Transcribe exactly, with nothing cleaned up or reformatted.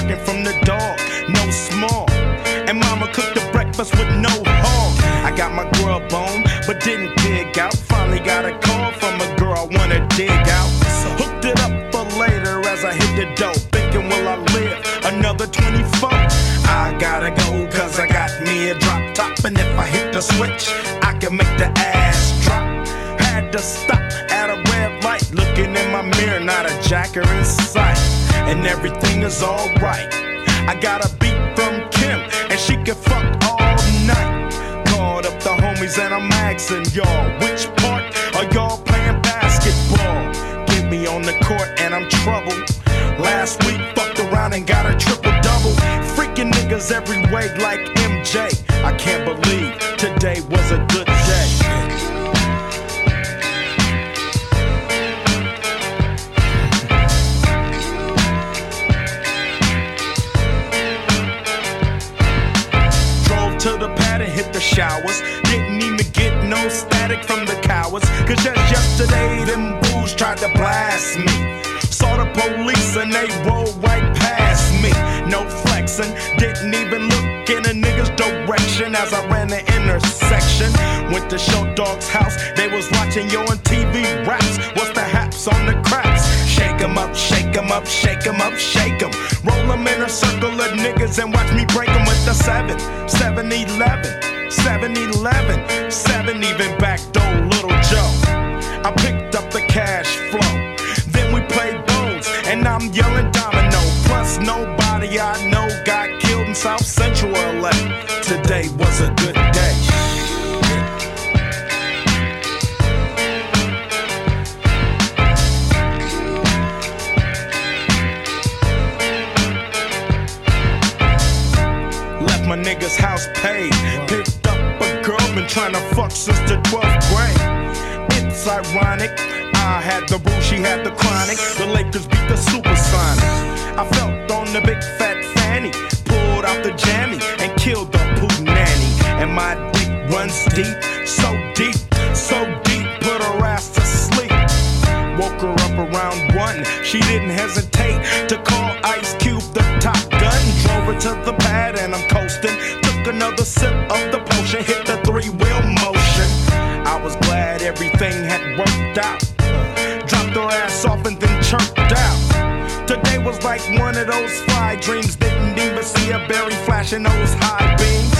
barking from the dog, no small. And mama cooked the breakfast with no hog. I got my grub on, but didn't dig out. Finally got a call from a girl I wanna dig out. Hooked it up for later as I hit the dope. Thinking, will I live another twenty-four? I gotta go, cause I got me a drop top. And if I hit the switch, I can make the ass drop. Had to stop at a red light, looking in my mirror, not a jacker in sight. And everything is alright. I got a beat from Kim, and she can fuck all night. Called up the homies and I'm asking y'all, which part are y'all playing basketball? Get me on the court and I'm troubled. Last week fucked around and got a triple-double. Freaking niggas every way like M J. I can't believe today was a good day. Drove to the pad and hit the showers. Didn't even get no static from the cowards. Cause just yesterday them fools tried to blast me. Saw the police and they rolled right past me. No flexing, didn't even look in a nigga's direction as I ran the intersection. Went to Show Dog's house, they was watching Yo on T V raps. What's the haps on the craps? Shake 'em up, shake 'em up, shake 'em up, shake 'em. Roll 'em in a circle of niggas and watch me break 'em with the seven, seven eleven, seven eleven, seven even back door Little Joe. I picked up the cash flow. Then we played bones, and I'm yelling domino. Plus nobody I know got killed in South Central L A. Today was a good day. Left my nigga's house paid. Picked up a girl, been trying to fuck since the twelfth grade. It's ironic, I had the boo, she had the chronic. The Lakers beat the Supersonics. I felt on the big fat fanny, pulled out the jammy and killed the poo nanny. And my dick runs deep, so deep, so deep, put her ass to sleep. Woke her up around one, she didn't hesitate to call Ice Cube the top gun. Drove her to the pad and I'm coasting. Took another sip of the potion, hit the three-wheel motion. I was glad everything had worked out. Dropped her ass off and then chirped out. Today was like one of those fly dreams. Didn't even see a berry flashing those high beams.